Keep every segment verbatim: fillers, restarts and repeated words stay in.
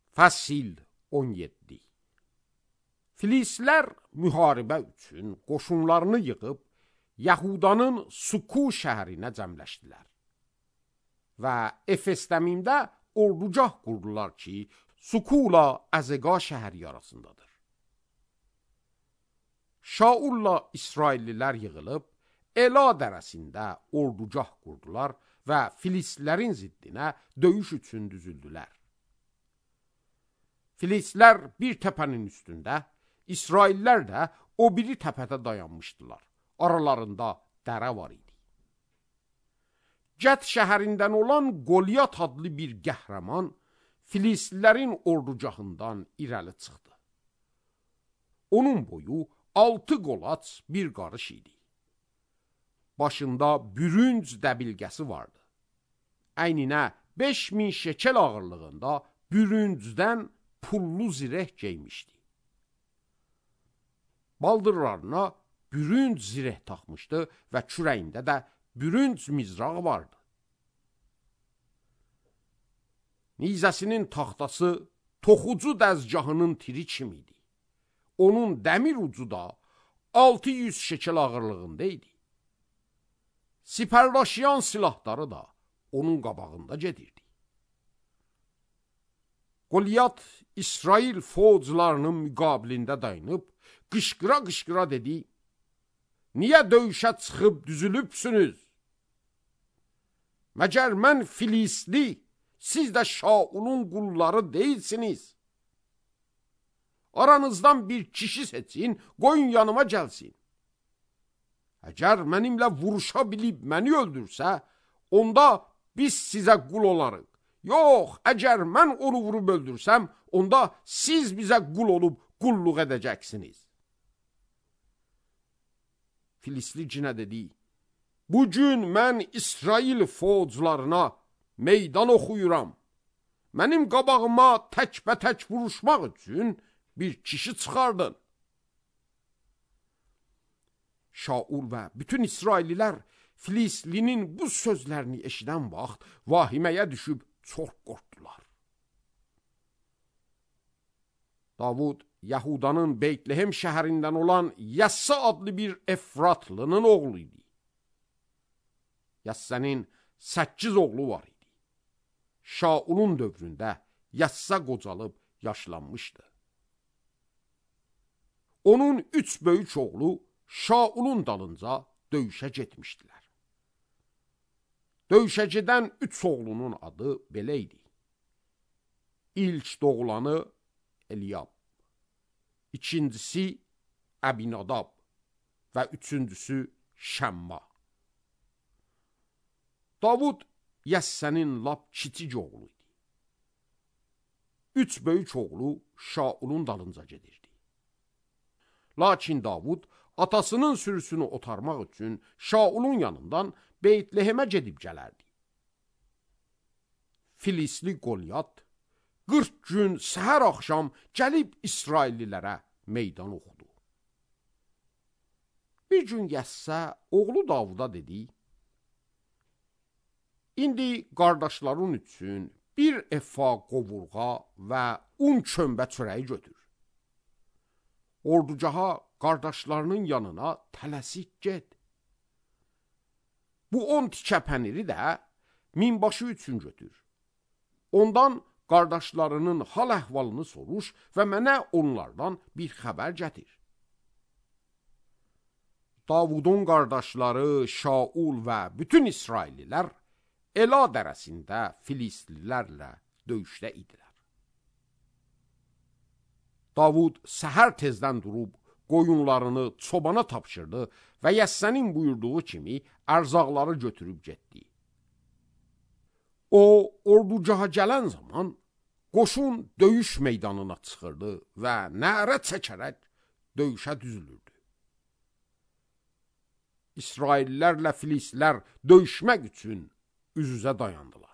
Fəsil on yeddi. Filistlər müharibə üçün qoşunlarını yığıb Yahudanın Suku şəhərinə cəmləşdilər və Efesdəmində ordugah qurdular ki, Sukula Əzəqa şəhəri arasındadır. Şaulla İsraillilər yığılıb Ela dərəsində ordugah qurdular və Filistlərin ziddinə döyüş üçün düzüldülər. Filistlər bir təpənin üstündə, İsraillər də o biri təpədə dayanmışdılar. Aralarında dərə var idi. Cət şəhərindən olan Qolyat adlı bir qəhrəman Filistlərin ordugahından irəli çıxdı. Onun boyu altı qolaç bir qarış idi. Başında bürünc dəbilgəsi vardı. Əyninə beş min şekel ağırlığında bürüncdən pullu zireh geymişdi. Baldırlarına bürünc zireh taxmışdı və kürəyində də bürünc mizrağı vardı. Nizəsinin taxtası toxucu dəzgahının tiri kimiydi. Onun dəmir ucu da altı yüz şekel ağırlığında idi. Sipərdaşıyan silahları da onun qabağında gedirdi. Qolyat İsrail fozlarının müqabilində dayanıb, qışqıra-qışqıra dedi, niyə döyüşə çıxıb düzülübsünüz? Məgər mən Filistli, siz də Şaulun qulları deyilsiniz. Aranızdan bir kişi seçin, qoyun yanıma gəlsin. Əgər mənimlə vuruşa bilib məni öldürsə, onda biz sizə qul olarıq. Yox, əgər mən onu vurub öldürsəm, onda siz bizə qul olub qulluq edəcəksiniz. Filistli cinə dedi, bugün mən İsrail fozlarına meydan oxuyuram. Mənim qabağıma təkbətək vuruşmaq üçün bir kişi çıxardın. Şaul və bütün İsraililər Filistlinin bu sözlərini eşidən vaxt vahiməyə düşüb çox qorxdular. Davud, Yahudanın Beytlehem şəhərindən olan Yəssa adlı bir Efratlının oğlu idi. Yəssənin səkkiz oğlu var idi. Şaulun dövründə Yəssa qocalıb yaşlanmışdı. Onun üç böyük oğlu Şaulun dalınca döyüşə getmişdilər. Döyüşə gedən üç oğlunun adı belə idi. İlk doğulanı Eliyab, ikincisi Əbinadab və üçüncüsü Şəmma. Davud Yəssənin lap kiçik oğlu idi. Üç böyük oğlu Şaulun dalınca gedirdi. Lakin Davud atasının sürüsünü otarmaq üçün Şaulun yanından Beytlehemə gedib gələrdi. Filistli Qolyat qırx gün səhər axşam gəlib İsraillilərə meydan oxudu. Bir gün Yəssə oğlu Davuda dedi, indi qardaşların üçün bir efa qovurğa və un kömbə çörəyi götür. Ordugaha qardaşlarının yanına tələsik get. Bu on tikə pəniri də minbaşı üçün götür. Ondan qardaşlarının hal əhvalını soruş və mənə onlardan bir xəbər gətir. Davudun qardaşları Şaul və bütün İsraillilər Ela dərəsində Filistlilərlə döyüşdə idilər. Davud səhər tezdən durub qoyunlarını çobana tapşırdı və Yəssənin buyurduğu kimi ərzaqları götürüb getdi. O, ordugaha gələn zaman qoşun döyüş meydanına çıxırdı və nərə çəkərək döyüşə düzülürdü. İsraillərlə Filistlər döyüşmək üçün üz-üzə dayandılar.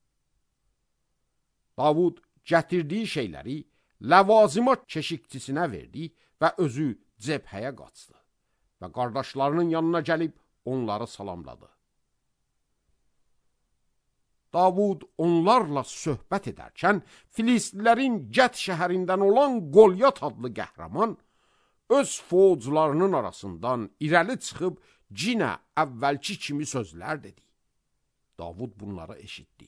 Davud gətirdiyi şeyləri ləvazimat keşikçisinə verdi və özü cəbhəyə qaçdı və qardaşlarının yanına gəlib onları salamladı. Davud onlarla söhbət edərkən, Filistlilərin Gət şəhərindən olan Qolyat adlı qəhrəman, öz fouclarının arasından irəli çıxıb, cinə əvvəlki kimi sözlər dedi. Davud bunları eşitdi.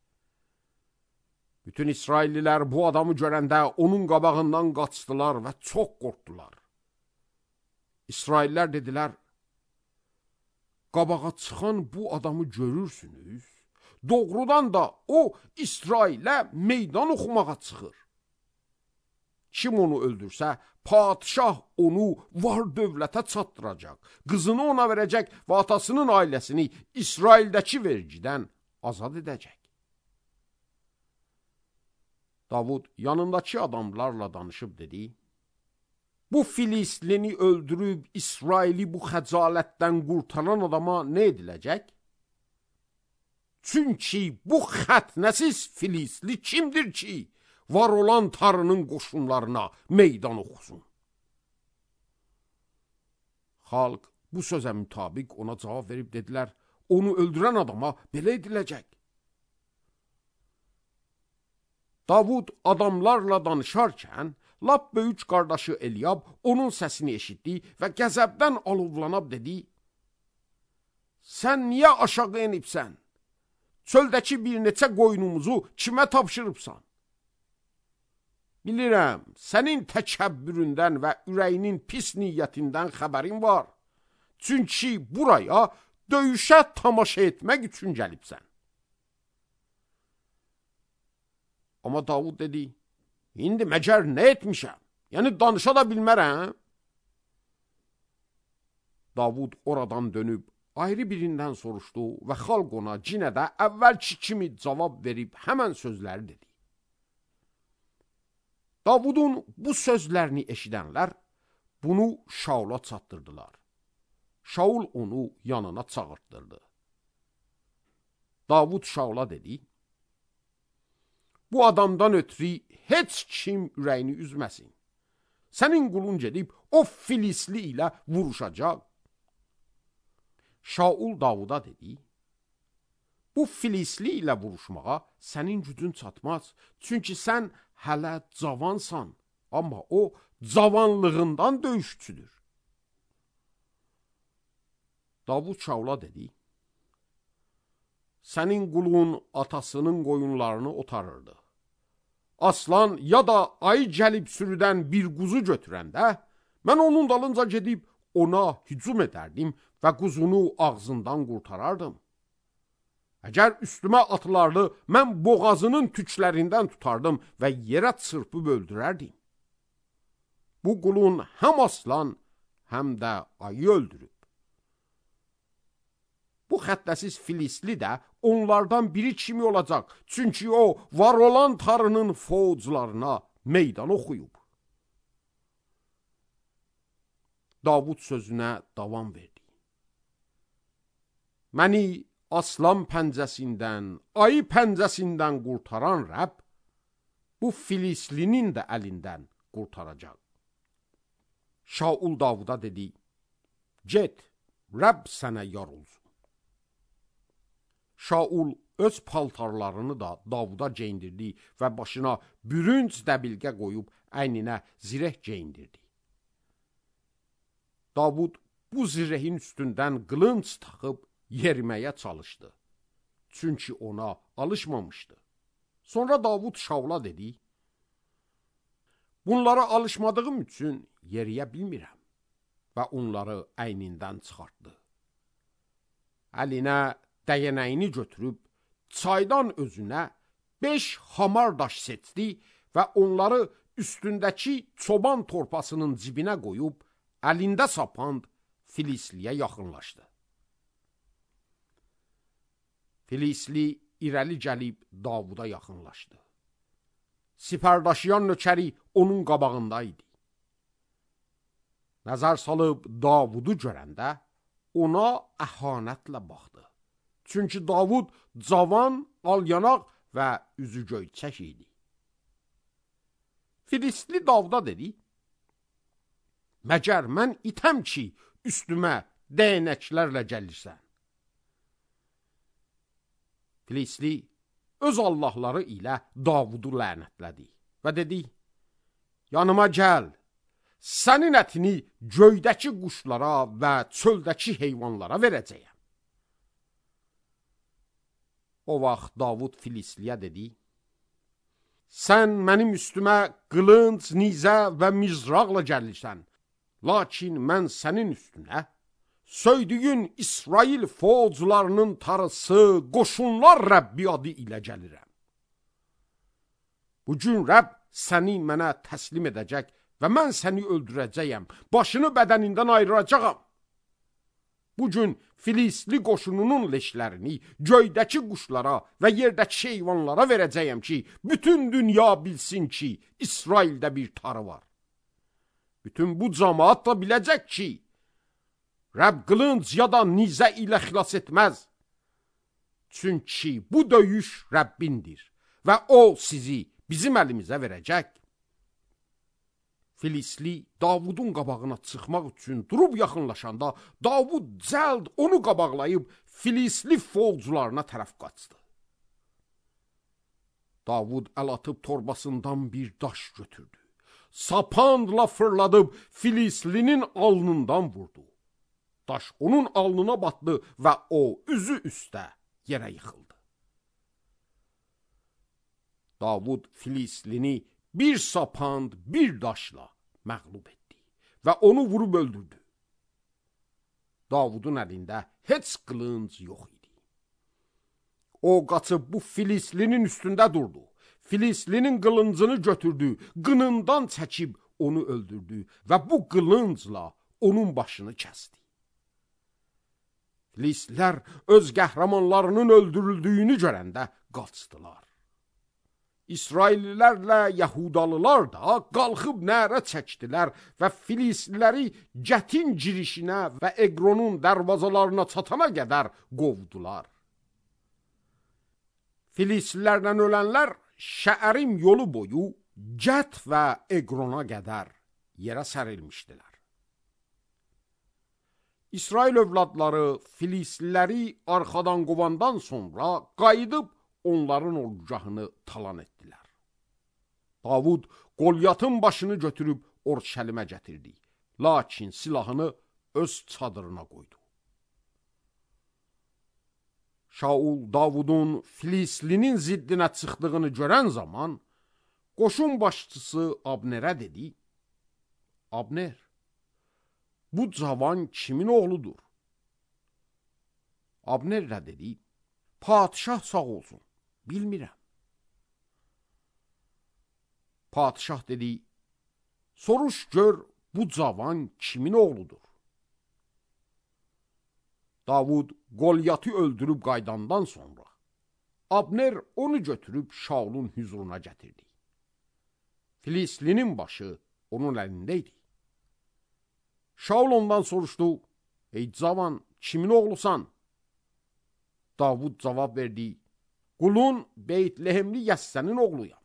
Bütün İsraillilər bu adamı görəndə onun qabağından qaçdılar və çox qorxdular. İsraillər dedilər, qabağa çıxan bu adamı görürsünüz, doğrudan da o İsrailə meydan oxumağa çıxır. Kim onu öldürsə, padişah onu var dövlətə çatdıracaq, qızını ona verəcək və atasının ailəsini İsraildəki vergidən azad edəcək. Davud yanındakı adamlarla danışıb dedi, bu Filistlini öldürüb İsraili bu xəcalətdən qurtaran adama nə ediləcək? Çünki bu xətnəsiz Filistli kimdir ki, var olan Tanrının qoşunlarına meydan oxusun? Xalq bu sözə mütabiq ona cavab verib dedilər, onu öldürən adama belə ediləcək. Davud adamlarla danışarkən, lap böyük qardaşı Eliyab onun səsini eşitdi və qəzəbdən alovlanıb dedi, sən niyə aşağı enibsən? Çöldəki bir neçə qoyunumuzu kimə tapşırıbsan? Bilirəm, sənin təkəbbüründən və ürəyinin pis niyyətindən xəbərin var. Çünki buraya döyüşə tamaşa etmək üçün gəlibsən. Amma Davud dedi, indi məcər nə etmişəm? Yəni danışa da bilmərəm. Davud oradan dönüb ayrı birindən soruşdu və xalq ona cinə də əvvəlki kimi cavab verib həmən sözləri dedi. Davudun bu sözlərini eşidənlər bunu Şaula çatdırdılar. Şaul onu yanına çağırtdırdı. Davud Şaula dedi, bu adamdan ötürü heç kim ürəyini üzməsin. Sənin qulun gedib o Filistli ilə vuruşacaq. Şaul Davuda dedi, bu Filistli ilə vuruşmağa sənin gücün çatmaz. Çünki sən hələ cavansan, amma o cavanlığından döyüşçüdür. Davud Şaula dedi, sənin qulun atasının qoyunlarını otarırdı. Aslan ya da ayı gəlib sürüdən bir quzu götürəndə, mən onun dalınca gedib ona hücum edərdim və quzunu ağzından qurtarardım. Əgər üstümə atılardı, mən boğazının tüklərindən tutardım və yerə çırpıb öldürərdim. Bu qulun həm aslan, həm də ayı öldürüb. Bu xəttəsiz Filistli də onlardan biri kimi olacaq. Çünki o, var olan Tanrının fouclarına meydan oxuyub. Davud sözünə davam verdi. Məni aslan pəncəsindən, ayı pəncəsindən qurtaran Rəbb, bu Filistlinin də əlindən qurtaracaq. Şaul Davuda dedi, get, Rəbb sənə yar olsun. Şaul öz paltarlarını da Davuda geyindirdi və başına bürünc dəbilqə qoyub əyninə zireh geyindirdi. Davud bu zirehin üstündən qılınc taxıb yeriməyə çalışdı. Çünki ona alışmamışdı. Sonra Davud Şaula dedi, bunlara alışmadığım üçün yeriyə bilmirəm və onları əynindən çıxartdı. Əlinə dəyənəyini götürüb, çaydan özünə beş hamar daş seçdi və onları üstündəki çoban torpasının cibinə qoyub, əlində sapand Filistliyə yaxınlaşdı. Filistli irəli gəlib Davuda yaxınlaşdı. Sipərdaşıyan nökəri onun qabağındaydı. Nəzər salıb Davudu görəndə ona əhanətlə baxdı. Çünki Davud cavan, alyanaq və üzü göyçək idi. Filistli Davuda dedi, məgər mən itəm ki, üstümə dəyənəklərlə gəlirsən? Filistli öz allahları ilə Davudu lənətlədi və dedi: yanıma gəl, sənin ətini göydəki quşlara və çöldəki heyvanlara verəcəyəm. O vaxt Davud Filistliyə dedi: sən mənim üstümə qılınc, nizə və mizraqla gəlirsən, lakin mən sənin üstünə söydüyün İsrail fozlarının tarısı, qoşunlar Rəbbi adı ilə gəlirəm. Bugün Rəbb səni mənə təslim edəcək və mən səni öldürəcəyəm, başını bədənindən ayıracağam. Bugün Filistli qoşununun leşlərini göydəki quşlara və yerdəki heyvanlara verəcəyəm ki, bütün dünya bilsin ki, İsraildə bir tarı var. Bütün bu cəmaat da biləcək ki, Rəbb qılınc ya da nizə ilə xilas etməz. Çünki bu döyüş Rəbbindir və o sizi bizim əlimizə verəcək. Filistli Davudun qabağına çıxmaq üçün durub yaxınlaşanda, Davud cəld onu qabaqlayıb Filistli fozlarına tərəf qaçdı. Davud əl atıb torbasından bir daş götürdü. Sapanla fırladıb Filistlinin alnından vurdu. Daş onun alnına batdı və o üzü üstə yerə yıxıldı. Davud Filistlini bir sapand, bir daşla məğlub etdi və onu vurub öldürdü. Davudun əlində heç qılınc yox idi. O qaçıb bu Filistlinin üstündə durdu. Filistlinin qılıncını götürdü, qınından çəkib onu öldürdü və bu qılıncla onun başını kəsdi. Filistlilər öz qəhrəmanlarının öldürüldüyünü görəndə qaçdılar. İsraillilərlə Yahudalılar da qalxıb nərə çəkdilər və Filistliləri Gətin girişinə və Eqronun dərvazalarına çatana qədər qovdular. Filistlilərlə ölənlər Şəərim yolu boyu Gət və Eqrona qədər yerə sərilmişdilər. İsrail övladları Filistliləri arxadan qovandan sonra qayıdıb onların ordugahını talan etdilər. Davud Qolyatın başını götürüb Orşəlimə gətirdi, lakin silahını öz çadırına qoydu. Şaul Davudun Filistlinin ziddinə çıxdığını görən zaman qoşun başçısı Abnerə dedi: Abner, bu cavan kimin oğludur? Abner də dedi: Padişah sağ olsun, bilmirəm. Padişah dedi: soruş gör bu cavan kimin oğludur? Davud Qolyatı öldürüb qaydandan sonra Abner onu götürüb Şaulun huzuruna gətirdi. Filistlinin başı onun əlində idi. Şaul ondan soruşdu: ey cavan, kimin oğlusan? Davud cavab verdi: qulun Beytlehemli Yəssənin oğluyam.